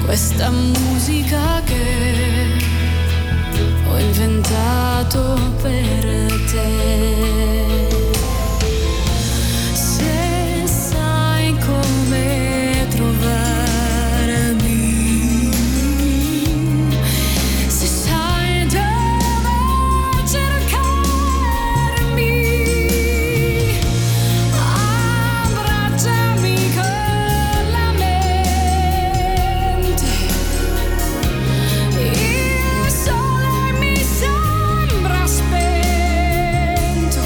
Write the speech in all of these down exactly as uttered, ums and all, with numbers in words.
questa musica che ho inventato per te. Se sai come trovarmi, se sai dove cercarmi, abbracciami con la mente. Il sole mi sembra spento.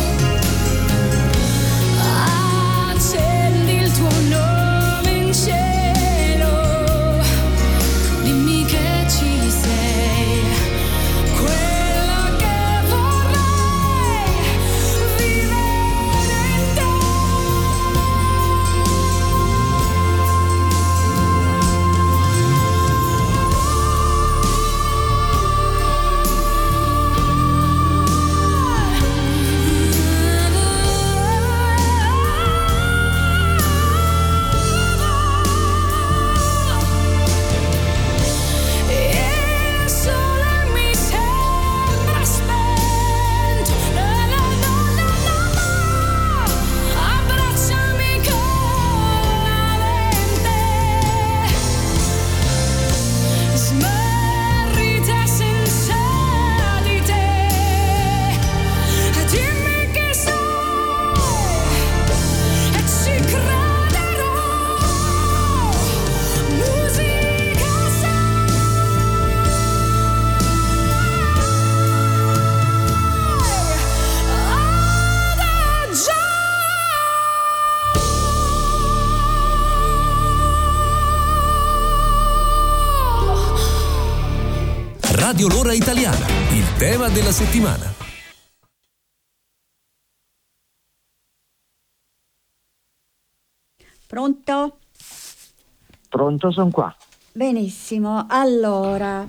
Accendi il tuo nome in cielo, dimmi che ci sei, quella che vorrei vivere in te. Il sole mi sembra spento, no, no, no, no, no, no. Abbracciami con la mente, smarrita senza di te. Dimmi che sei e ci crederò. Musica Radio L'Ora Italiana, il tema della settimana. Pronto? Pronto, sono qua. Benissimo, allora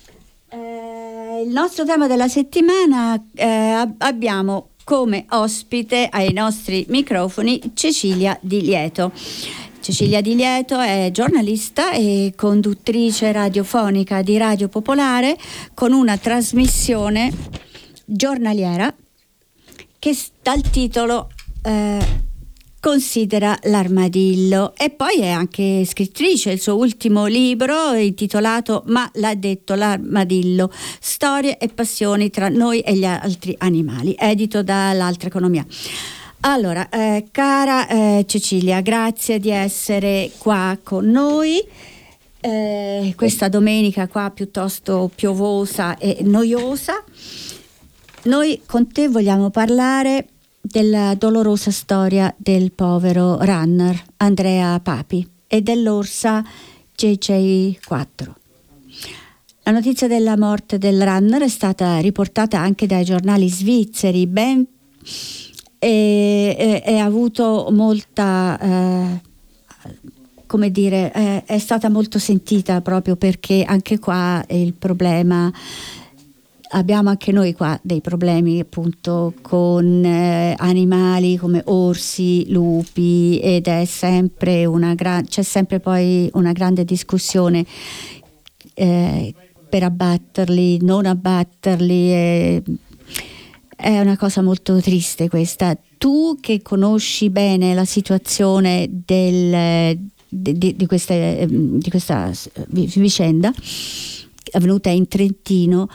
eh, il nostro tema della settimana, eh, ab- abbiamo come ospite ai nostri microfoni Cecilia Di Lieto. Cecilia Di Lieto è giornalista e conduttrice radiofonica di Radio Popolare con una trasmissione giornaliera che dal titolo eh, Considera l'armadillo, e poi è anche scrittrice. Il suo ultimo libro è intitolato Ma l'ha detto l'armadillo, storie e passioni tra noi e gli altri animali, edito dall'Altra Economia. Allora, eh, cara eh, Cecilia, grazie di essere qua con noi eh, questa domenica qua piuttosto piovosa e noiosa. Noi con te vogliamo parlare della dolorosa storia del povero runner Andrea Papi e dell'orsa J J quattro. La notizia della morte del runner è stata riportata anche dai giornali svizzeri, ben e, e, e ha avuto molta eh, come dire eh, è stata molto sentita, proprio perché anche qua il problema, abbiamo anche noi qua dei problemi appunto con eh, animali come orsi, lupi, ed è sempre una gra- c'è sempre poi una grande discussione eh, per abbatterli, non abbatterli. eh, È una cosa molto triste questa. Tu che conosci bene la situazione del, di, di, di, queste, di questa vicenda avvenuta in Trentino,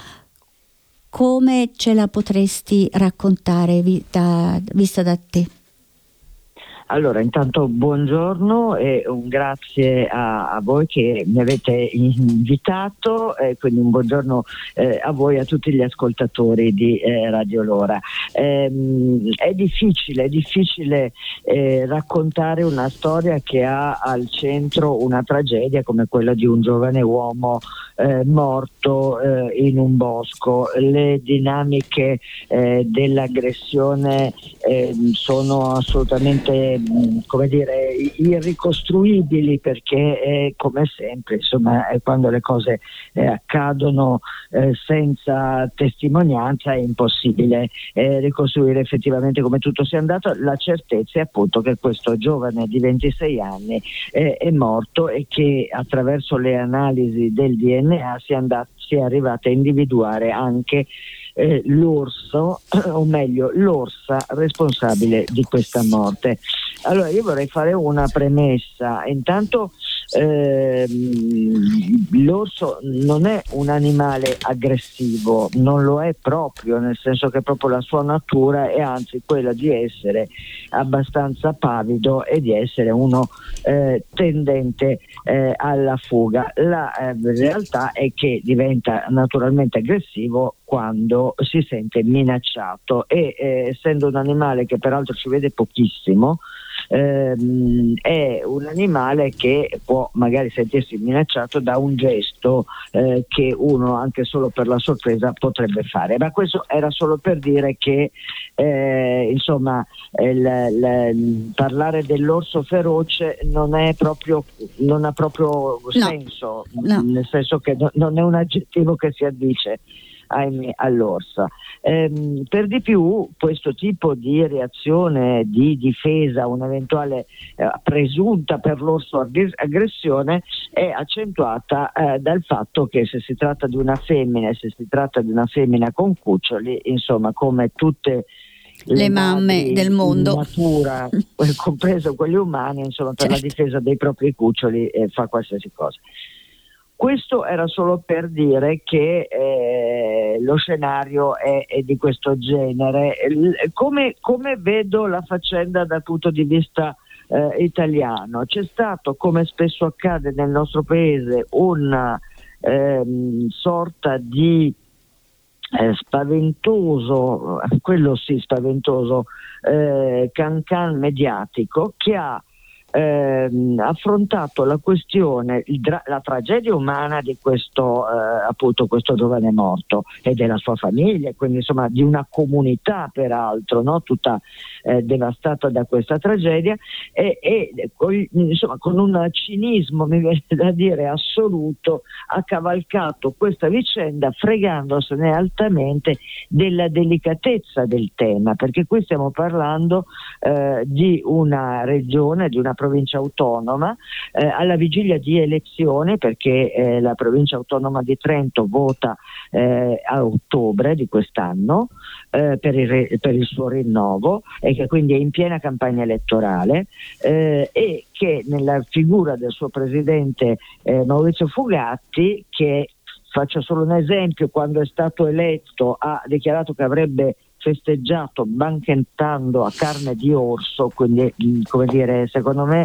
come ce la potresti raccontare da, vista da te? Allora, intanto buongiorno e un grazie a, a voi che mi avete invitato, e quindi un buongiorno eh, a voi e a tutti gli ascoltatori di eh, Radio L'Ora. Ehm, è difficile, è difficile eh, raccontare una storia che ha al centro una tragedia come quella di un giovane uomo eh, morto eh, in un bosco. Le dinamiche eh, dell'aggressione eh, sono assolutamente ehm, come dire, irricostruibili, perché eh, come sempre, insomma, eh, quando le cose eh, accadono eh, senza testimonianza è impossibile eh, ricostruire effettivamente come tutto sia andato. La certezza è appunto che questo giovane di ventisei anni eh, è morto e che attraverso le analisi del D N A si è, andato, si è arrivata a individuare anche Eh, l'orso, o meglio l'orsa responsabile di questa morte. Allora io vorrei fare una premessa. Intanto ehm, l'orso non è un animale aggressivo, non lo è proprio, nel senso che proprio la sua natura è anzi quella di essere abbastanza pavido e di essere uno eh, tendente eh, alla fuga. La eh, realtà è che diventa naturalmente aggressivo quando si sente minacciato e eh, essendo un animale che peraltro ci vede pochissimo, ehm, è un animale che può magari sentirsi minacciato da un gesto eh, che uno anche solo per la sorpresa potrebbe fare. Ma questo era solo per dire che eh, insomma il, il, parlare dell'orso feroce non è proprio, non ha proprio No. senso, No. nel senso che no, non è un aggettivo che si addice all'orsa. Ehm, per di più questo tipo di reazione di difesa, un'eventuale eh, presunta per l'orso ag- aggressione è accentuata eh, dal fatto che se si tratta di una femmina e se si tratta di una femmina con cuccioli, insomma, come tutte le, Le mamme madri del mondo. in natura, compreso quelli umani, insomma, per Certo. la difesa dei propri cuccioli eh, fa qualsiasi cosa. Questo era solo per dire che eh, lo scenario è, è di questo genere. Come, come vedo la faccenda dal punto di vista eh, italiano? C'è stato, come spesso accade nel nostro paese, una ehm, sorta di eh, spaventoso, quello sì spaventoso, eh, cancan mediatico che ha Ehm, affrontato la questione, il dra- la tragedia umana di questo eh, appunto questo giovane morto e della sua famiglia, quindi insomma di una comunità peraltro, no? Tutta eh, devastata da questa tragedia e, e con, insomma con un cinismo, mi viene da dire, assoluto, ha cavalcato questa vicenda fregandosene altamente della delicatezza del tema, perché qui stiamo parlando eh, di una regione, di una provincia autonoma eh, alla vigilia di elezioni, perché eh, la provincia autonoma di Trento vota eh, a ottobre di quest'anno eh, per, il, per il suo rinnovo e che quindi è in piena campagna elettorale eh, e che nella figura del suo presidente eh, Maurizio Fugatti, che faccio solo un esempio, quando è stato eletto ha dichiarato che avrebbe festeggiato banchettando a carne di orso, quindi come dire, secondo me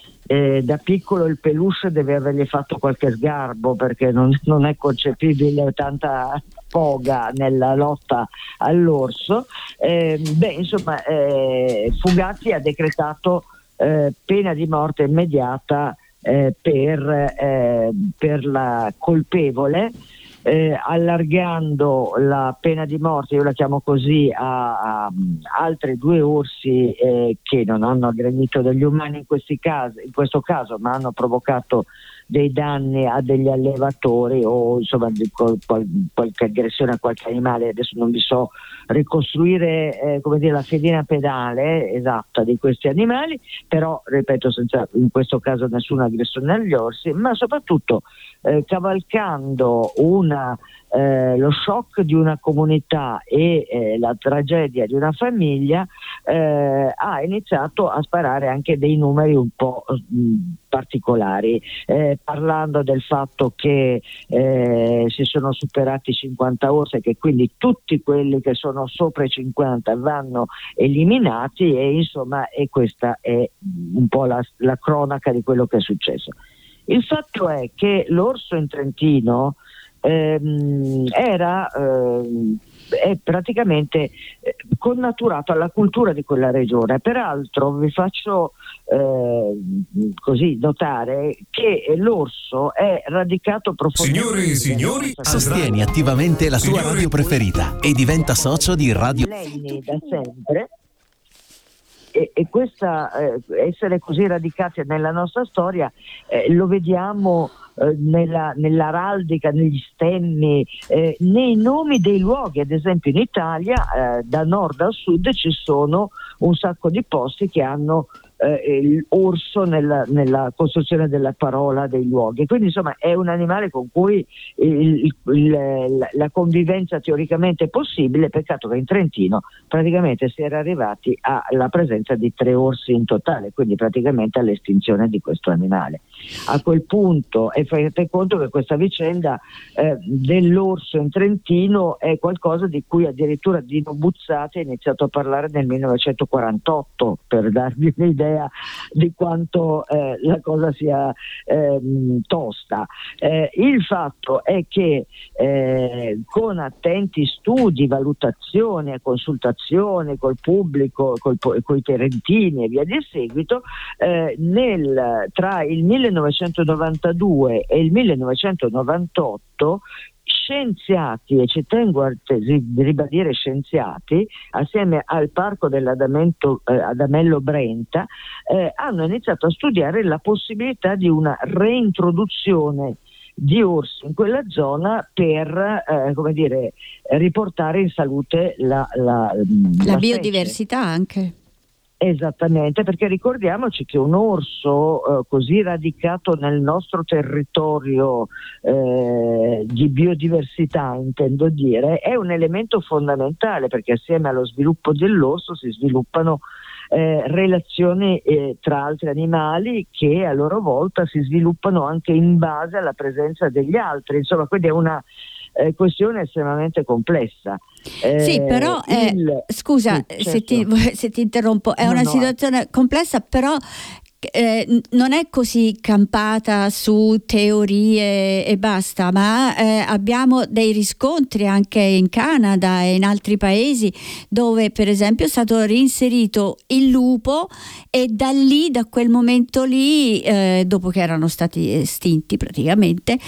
eh, da piccolo il peluche deve avergli fatto qualche sgarbo, perché non, non è concepibile tanta foga nella lotta all'orso. Eh, beh, insomma, eh, Fugatti ha decretato eh, pena di morte immediata eh, per, eh, per la colpevole, Eh, allargando la pena di morte, io la chiamo così, a, a altri due orsi eh, che non hanno aggredito degli umani in, questi casi, in questo caso, ma hanno provocato dei danni a degli allevatori o insomma di qual, qual, qualche aggressione a qualche animale. Adesso non vi so ricostruire eh, come dire la fedina pedale esatta di questi animali, però ripeto, senza in questo caso nessuna aggressione agli orsi, ma soprattutto eh, cavalcando una Eh, lo shock di una comunità e eh, la tragedia di una famiglia, eh, ha iniziato a sparare anche dei numeri un po' mh, particolari, eh, parlando del fatto che eh, si sono superati cinquanta orsi e che quindi tutti quelli che sono sopra i cinquanta vanno eliminati, e insomma e questa è un po' la, la cronaca di quello che è successo. Il fatto è che l'orso in Trentino Ehm, era ehm, è praticamente eh, connaturato alla cultura di quella regione. Peraltro vi faccio eh, così notare che l'orso è radicato profondamente. Signore e signori, Sostieni attivamente la tua Signore- radio preferita e diventa socio di Radio Millenni da sempre, e, e questa eh, essere così radicati nella nostra storia eh, lo vediamo eh, nella, nell'araldica, negli stemmi, eh, nei nomi dei luoghi. Ad esempio in Italia eh, da nord a sud ci sono un sacco di posti che hanno eh, l'orso nella, nella costruzione della parola dei luoghi, quindi insomma è un animale con cui il, il, la convivenza teoricamente è possibile. Peccato che in Trentino praticamente si era arrivati alla presenza di tre orsi in totale, quindi praticamente all'estinzione di questo animale. A quel punto, e fate conto che questa vicenda eh, dell'orso in Trentino è qualcosa di cui addirittura Dino Buzzati ha iniziato a parlare nel millenovecentoquarantotto, per darvi un'idea di quanto eh, la cosa sia eh, tosta. Eh, il fatto è che eh, con attenti studi, valutazioni e consultazioni col pubblico, col, coi trentini e via di seguito, eh, nel, tra il millenovecentonovantadue e il millenovecentonovantotto scienziati, e ci tengo a ribadire scienziati, assieme al parco dell'Adamello eh, Adamello Brenta, eh, hanno iniziato a studiare la possibilità di una reintroduzione di orsi in quella zona per eh, come dire, riportare in salute la, la, la, la biodiversità specie. Anche. Esattamente, perché ricordiamoci che un orso eh, così radicato nel nostro territorio eh, di biodiversità, intendo dire, è un elemento fondamentale, perché assieme allo sviluppo dell'orso si sviluppano eh, relazioni eh, tra altri animali che a loro volta si sviluppano anche in base alla presenza degli altri. Insomma, quindi è una Eh, questione estremamente complessa. Eh, sì, però eh, il... scusa sì, certo. se, ti, se ti interrompo, è no, una no, situazione eh. complessa, però eh, non è così campata su teorie e basta, ma eh, abbiamo dei riscontri anche in Canada e in altri paesi dove per esempio è stato reinserito il lupo, e da lì, da quel momento lì, eh, dopo che erano stati estinti praticamente,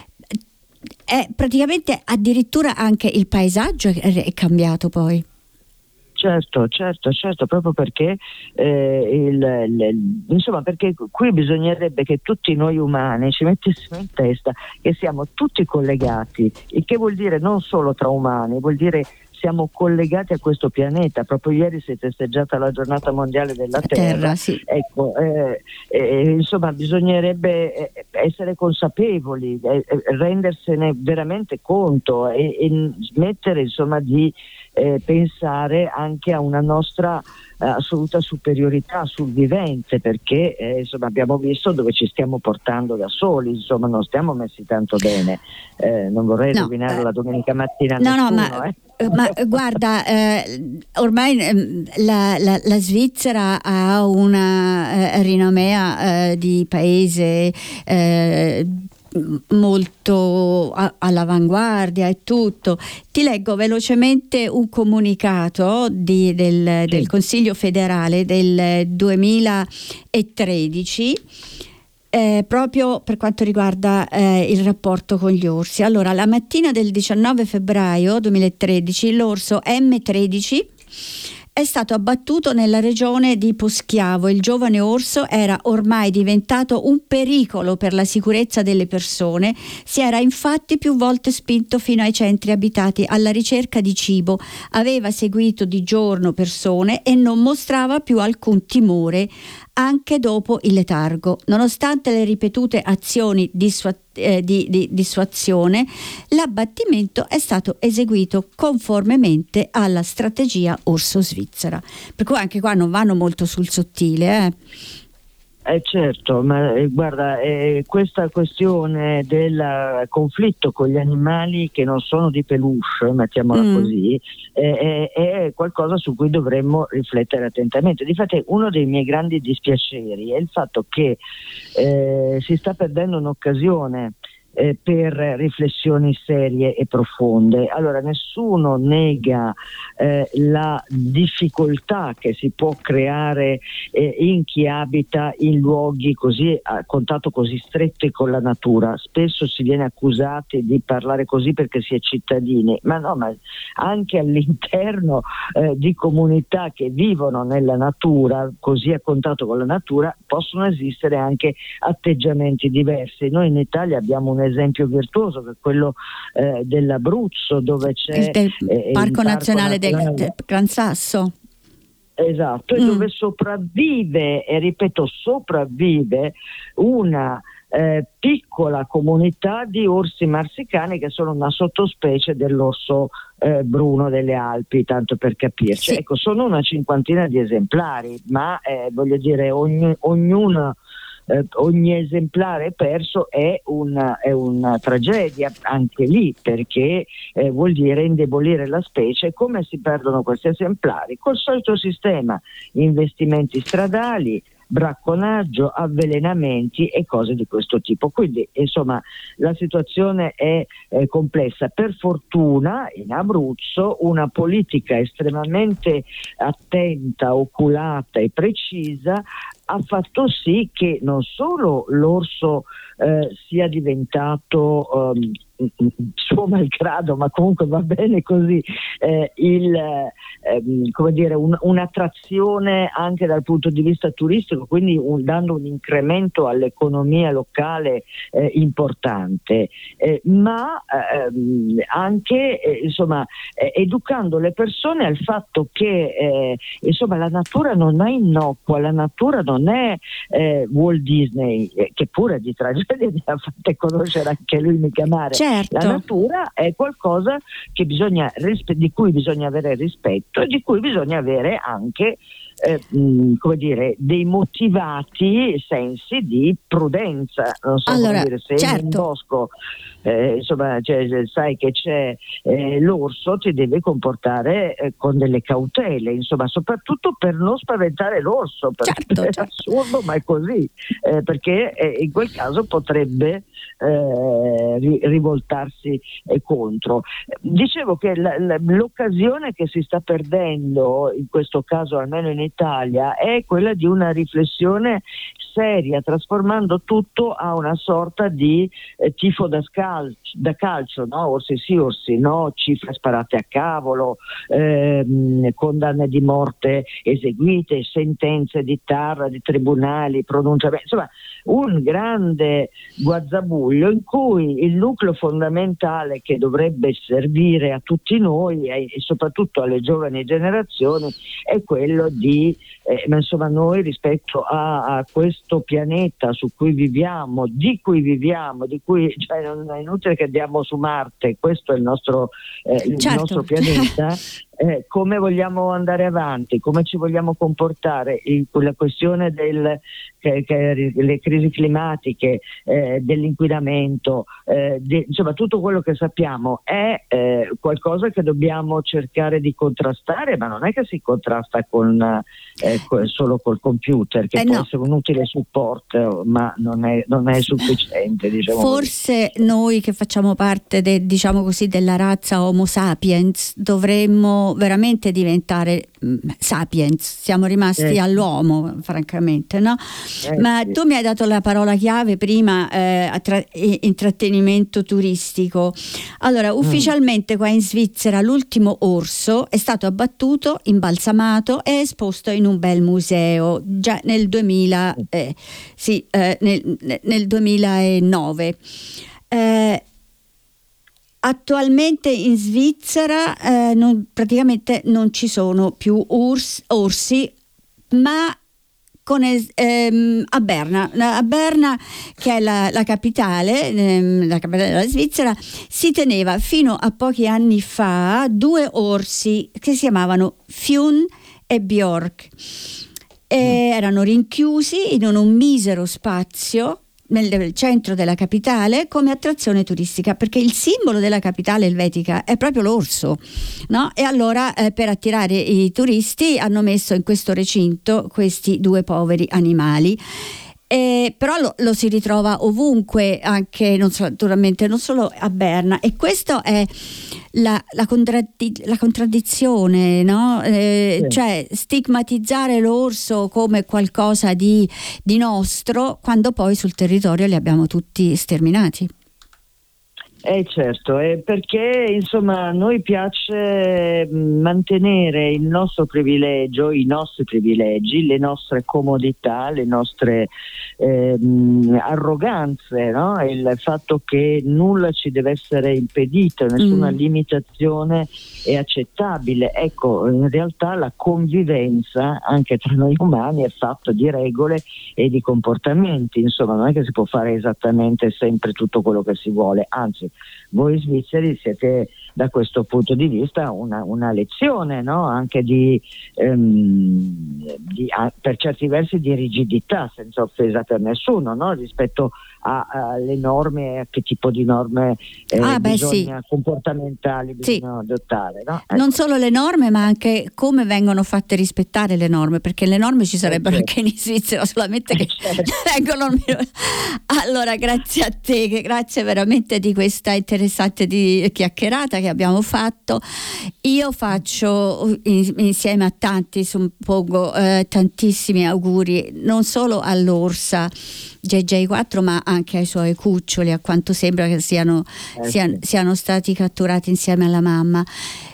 è praticamente addirittura anche il paesaggio è cambiato poi. Certo, certo, certo, proprio perché eh, il, il, insomma, perché qui bisognerebbe che tutti noi umani ci mettessimo in testa che siamo tutti collegati, il che vuol dire non solo tra umani, vuol dire siamo collegati a questo pianeta. Proprio ieri si è festeggiata la giornata mondiale della Terra, terra sì. Ecco, eh, eh, insomma bisognerebbe essere consapevoli, eh, rendersene veramente conto e, e smettere insomma di eh, pensare anche a una nostra eh, assoluta superiorità sul vivente, perché eh, insomma abbiamo visto dove ci stiamo portando da soli, insomma non stiamo messi tanto bene. Eh, non vorrei no, rovinare eh, la domenica mattina a no, nessuno, no, ma... eh. Ma guarda, eh, ormai eh, la, la, la Svizzera ha una eh, rinomea eh, di paese eh, molto a, all'avanguardia e tutto. Ti leggo velocemente un comunicato di, del, del Consiglio federale del duemilatredici. Eh, proprio per quanto riguarda eh, il rapporto con gli orsi. Allora, la mattina del diciannove febbraio duemilatredici l'orso M tredici è stato abbattuto nella regione di Poschiavo. Il giovane orso era ormai diventato un pericolo per la sicurezza delle persone. Si era infatti più volte spinto fino ai centri abitati alla ricerca di cibo. Aveva seguito di giorno persone e non mostrava più alcun timore anche dopo il letargo. Nonostante le ripetute azioni dissuasive Eh, di, di dissuasione, l'abbattimento è stato eseguito conformemente alla strategia orso svizzera. Per cui anche qua non vanno molto sul sottile, eh. Eh certo, ma eh, guarda, eh, questa questione del conflitto con gli animali che non sono di peluche, mettiamola mm. così, eh, è qualcosa su cui dovremmo riflettere attentamente. Difatti uno dei miei grandi dispiaceri è il fatto che eh, si sta perdendo un'occasione eh, per riflessioni serie e profonde. Allora, nessuno nega eh, la difficoltà che si può creare eh, in chi abita in luoghi così a contatto così stretti con la natura. Spesso si viene accusati di parlare così perché si è cittadini, ma no, ma anche all'interno eh, di comunità che vivono nella natura, così a contatto con la natura, possono esistere anche atteggiamenti diversi. Noi in Italia abbiamo un esempio virtuoso che è quello eh, dell'Abruzzo, dove c'è il, del eh, Parco il Nazionale del, Nazionale del Gran Sasso. Esatto, e Mm. dove sopravvive, e ripeto sopravvive, una eh, piccola comunità di orsi marsicani che sono una sottospecie dell'orso eh, bruno delle Alpi, tanto per capirci. Sì. Ecco, sono una cinquantina di esemplari, ma eh, voglio dire, ogni, ognuno Eh, ogni esemplare perso è una, è una tragedia anche lì, perché eh, vuol dire indebolire la specie. Come si perdono questi esemplari? Col solito sistema: investimenti stradali, bracconaggio, avvelenamenti e cose di questo tipo. Quindi insomma la situazione è eh, complessa. Per fortuna in Abruzzo una politica estremamente attenta, oculata e precisa ha fatto sì che non solo l'orso eh, sia diventato um, suo malgrado, ma comunque va bene così, eh, il, eh, come dire, un, un'attrazione anche dal punto di vista turistico, quindi un, dando un incremento all'economia locale eh, importante, eh, ma ehm, anche eh, insomma eh, educando le persone al fatto che eh, insomma la natura non è innocua, la natura non è eh, Walt Disney, eh, che pure di tragedie ne ha fatte conoscere anche lui, mica mare. Certo. La natura è qualcosa che bisogna, di cui bisogna avere rispetto e di cui bisogna avere anche eh, mh, come dire, dei motivati sensi di prudenza. Non so Allora, come dire, se certo. in un bosco eh, insomma cioè, sai che c'è eh, l'orso, ti devi comportare eh, con delle cautele, insomma, soprattutto per non spaventare l'orso, perché Certo, è certo. assurdo, ma è così, eh, perché eh, in quel caso potrebbe eh, ri- rivoltarsi eh, contro. Dicevo che la, la, l'occasione che si sta perdendo in questo caso, almeno in Italia, è quella di una riflessione seria, trasformando tutto a una sorta di eh, tifo da, scal- da calcio, no? Orsi sì, orsi no, cifre sparate a cavolo, ehm, condanne di morte eseguite, sentenze di TAR, di tribunali, pronunciamenti, insomma un grande guazzabuglio in cui il nucleo fondamentale che dovrebbe servire a tutti noi e, e soprattutto alle giovani generazioni è quello di eh, ma insomma noi rispetto a, a questo pianeta su cui viviamo, di cui viviamo, di cui cioè, non è inutile che andiamo su Marte, questo è il nostro, eh, il Certo. nostro pianeta. Eh, come vogliamo andare avanti, come ci vogliamo comportare, il, la questione del che, che, le crisi climatiche, eh, dell'inquinamento, eh, de, insomma tutto quello che sappiamo è eh, qualcosa che dobbiamo cercare di contrastare, ma non è che si contrasta con, eh, con, solo col computer, che Eh può no. essere un utile supporto, ma non è, non è sufficiente, diciamo così. Forse noi che facciamo parte de, diciamo così della razza Homo sapiens dovremmo veramente diventare mh, sapiens, siamo rimasti Eh. all'uomo francamente, no? Eh, Ma sì. tu mi hai dato la parola chiave prima, eh, attra- eh, intrattenimento turistico. Allora, ufficialmente qua in Svizzera l'ultimo orso è stato abbattuto, imbalsamato e esposto in un bel museo già nel duemila, eh, sì, eh, nel, nel duemilanove. Eh, Attualmente in Svizzera eh, non, praticamente non ci sono più urs, orsi, ma con es- ehm, a Berna, a Berna che è la, la capitale, ehm, la capitale della Svizzera, si teneva fino a pochi anni fa due orsi che si chiamavano Fionn e Bjork. E erano rinchiusi in un misero spazio nel centro della capitale come attrazione turistica, perché il simbolo della capitale elvetica è proprio l'orso, no? E allora eh, per attirare i turisti hanno messo in questo recinto questi due poveri animali. Eh, però lo, lo si ritrova ovunque, anche non so, naturalmente non solo a Berna, e questo è la, la, contraddi- la contraddizione, no? Eh, Sì. Cioè stigmatizzare l'orso come qualcosa di, di nostro, quando poi sul territorio li abbiamo tutti sterminati. Eh certo, eh, perché insomma a noi piace mh, mantenere il nostro privilegio, i nostri privilegi, le nostre comodità, le nostre eh, mh, arroganze, no? Il fatto che nulla ci deve essere impedito, nessuna Mm. limitazione è accettabile. Ecco, in realtà la convivenza anche tra noi umani è fatta di regole e di comportamenti, insomma non è che si può fare esattamente sempre tutto quello che si vuole, anzi voi svizzeri siete da questo punto di vista una, una lezione, no? Anche di, ehm, di a, per certi versi di rigidità, senza offesa per nessuno, no? Rispetto a- alle norme, a che tipo di norme eh, Ah, beh, bisogna, sì. comportamentali Sì. bisogna adottare, no? Ecco. Non solo le norme, ma anche come vengono fatte rispettare le norme, perché le norme ci sarebbero certo. anche in Svizzera, solamente che Certo. vengono. Allora, grazie a te, che grazie veramente di questa interessante di chiacchierata che abbiamo fatto. Io faccio in- insieme a tanti, suppongo, eh, tantissimi auguri, non solo all'orsa J J quattro, ma anche ai suoi cuccioli, a quanto sembra che siano, Eh, siano, sì. siano stati catturati insieme alla mamma.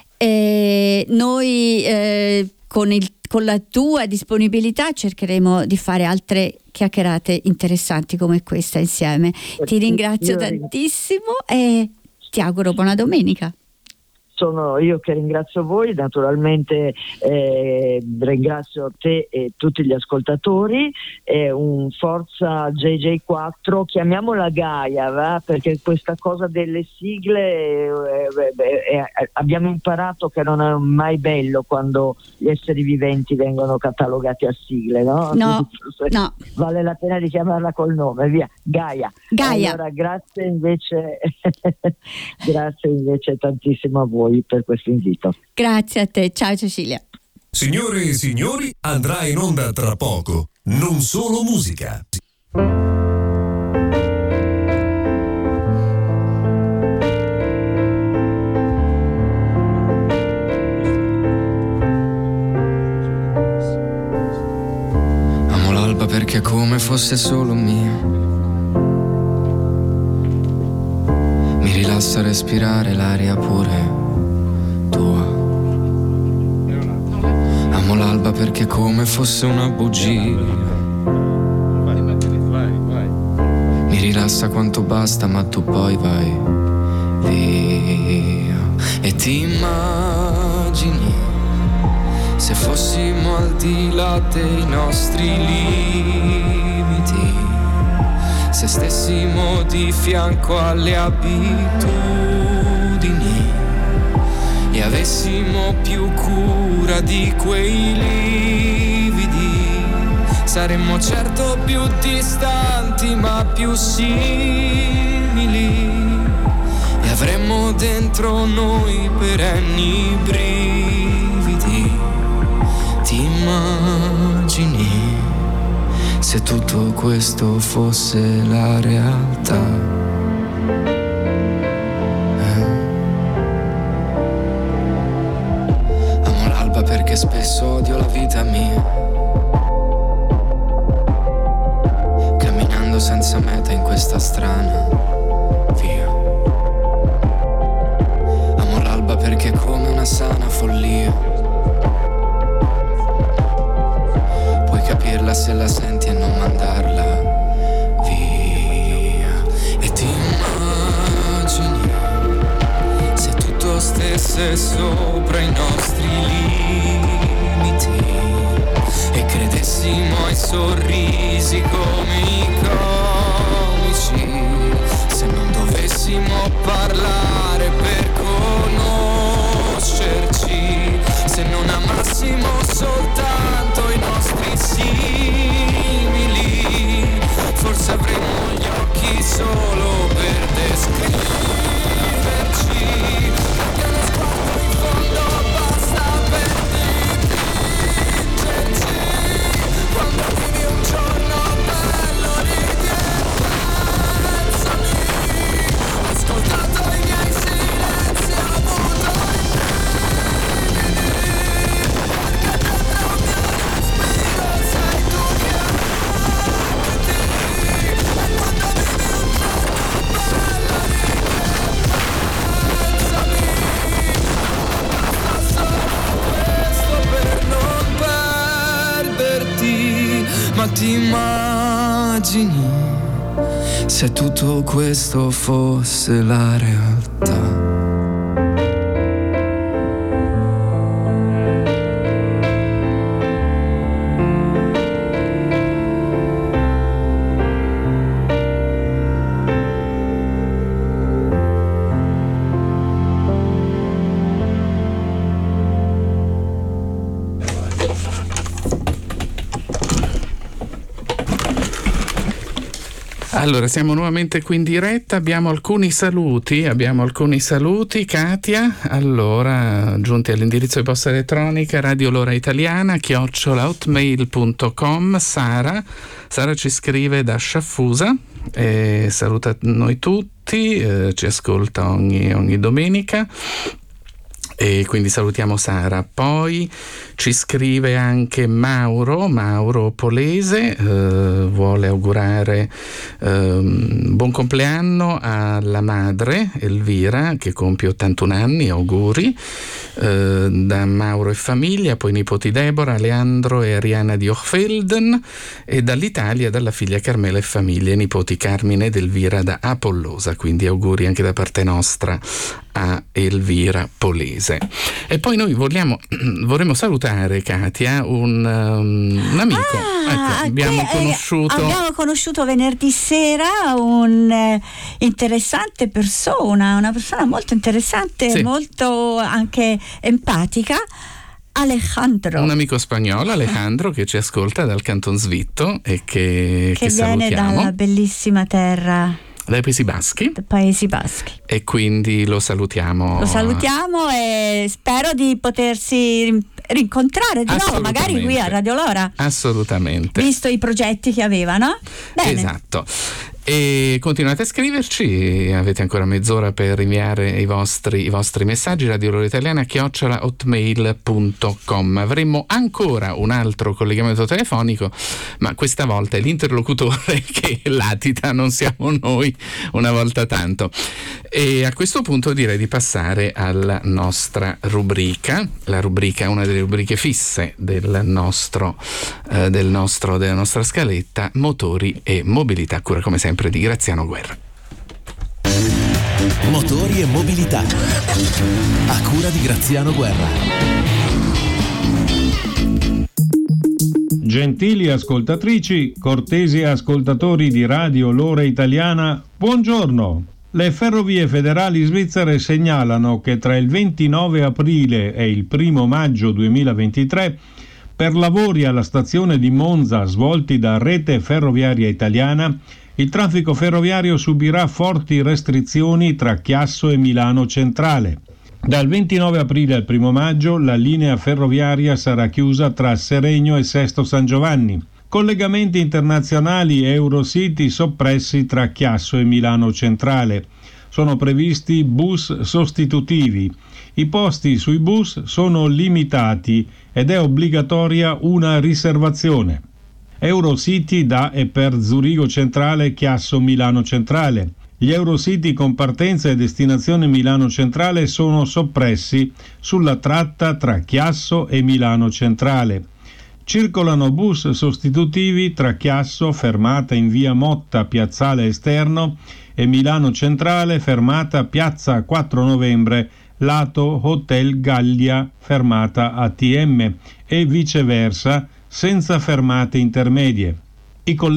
E noi eh, con, il, con la tua disponibilità cercheremo di fare altre chiacchierate interessanti come questa insieme. Ti ringrazio Io ring- tantissimo e ti auguro buona domenica. Sono io che ringrazio voi, naturalmente eh, ringrazio te e tutti gli ascoltatori, eh, un forza J J quattro, chiamiamola Gaia, va? Perché questa cosa delle sigle eh, eh, eh, abbiamo imparato che non è mai bello quando gli esseri viventi vengono catalogati a sigle, no? No, no. Vale la pena di chiamarla col nome, via, Gaia. Gaia. Allora grazie invece, grazie invece tantissimo a voi per questo invito. Grazie a te, ciao Cecilia. Signore e signori, andrà in onda tra poco. Non solo musica. Amo l'alba perché è come fosse solo mia. Mi rilassa respirare l'aria pure tua. Amo l'alba perché è come fosse una bugia. Mi rilassa quanto basta, ma tu poi vai via. E ti immagini se fossimo al di là dei nostri limiti, se stessimo di fianco alle abitudini e avessimo più cura di quei lividi, saremmo certo più distanti ma più simili e avremmo dentro noi perenni brividi. Ti immagini se tutto questo fosse la realtà? Eh. Amo l'alba perché spesso odio la vita mia, camminando senza meta in questa strana via. Amo l'alba perché è come una sana follia. Puoi capirla se la senti e non mandarla via. E ti immagini se tutto stesse sopra i nostri limiti e credessimo ai sorrisi come i comici, se non dovessimo parlare per conoscerci, se non amassimo soltanto i nostri simili, forse avremmo gli occhi solo per descriverci, perché uno sguardo in fondo basta per dipingerci, quando arrivi un giorno bello immagini se tutto questo fosse la realtà. Allora, siamo nuovamente qui in diretta, abbiamo alcuni saluti, abbiamo alcuni saluti, Katia. Allora, giunti all'indirizzo di posta elettronica Radio L'Ora Italiana, chiocciola hotmail punto com. Sara, Sara ci scrive da Sciaffusa, e saluta noi tutti, eh, ci ascolta ogni, ogni domenica. E quindi salutiamo Sara. Poi ci scrive anche Mauro, Mauro Polese, eh, vuole augurare eh, buon compleanno alla madre Elvira che compie ottantuno anni, auguri, eh, da Mauro e famiglia, poi nipoti Deborah, Leandro e Ariana di Hochfelden, e dall'Italia dalla figlia Carmela e famiglia, nipoti Carmine ed Elvira da Apollosa, quindi auguri anche da parte nostra a Elvira Polese. E poi noi vogliamo vorremmo salutare, Katia, un, um, un amico. Ah, ecco, abbiamo che, conosciuto eh, abbiamo conosciuto venerdì sera un eh, interessante persona, una persona molto interessante, sì, molto anche empatica, Alejandro. un amico spagnolo, Alejandro, che ci ascolta dal Canton Svitto e che, che, che viene salutiamo dalla bellissima terra dai Paesi Baschi, Paesi Baschi. e quindi lo salutiamo. Lo salutiamo e spero di potersi rincontrare di nuovo, magari qui a Radio L'Ora. Assolutamente. Visto i progetti che aveva, no? Bene. Esatto. E continuate a scriverci, avete ancora mezz'ora per inviare i vostri, i vostri messaggi. Radio L'Ora Italiana chiocciola hotmail punto com. Avremmo ancora un altro collegamento telefonico, ma questa volta è l'interlocutore che latita, non siamo noi una volta tanto. E a questo punto direi di passare alla nostra rubrica, la rubrica, una delle rubriche fisse del nostro, eh, del nostro, della nostra scaletta, motori e mobilità, a cura come sempre di Graziano Guerra. Motori e mobilità, a cura di Graziano Guerra. Gentili ascoltatrici, cortesi ascoltatori di Radio L'Ora Italiana, buongiorno. Le ferrovie federali svizzere segnalano che tra il ventinove aprile e il primo maggio duemilaventitré, per lavori alla stazione di Monza svolti da Rete Ferroviaria Italiana, il traffico ferroviario subirà forti restrizioni tra Chiasso e Milano Centrale. Dal ventinove aprile al primo maggio la linea ferroviaria sarà chiusa tra Seregno e Sesto San Giovanni. Collegamenti internazionali Eurocity soppressi tra Chiasso e Milano Centrale. Sono previsti bus sostitutivi. I posti sui bus sono limitati ed è obbligatoria una riservazione. Eurocity da e per Zurigo Centrale, Chiasso, Milano Centrale. Gli Eurocity con partenza e destinazione Milano Centrale sono soppressi sulla tratta tra Chiasso e Milano Centrale. Circolano bus sostitutivi tra Chiasso, fermata in via Motta, piazzale esterno, e Milano Centrale, fermata piazza quattro novembre, lato Hotel Gallia, fermata A T M, e viceversa, senza fermate intermedie. I collegamenti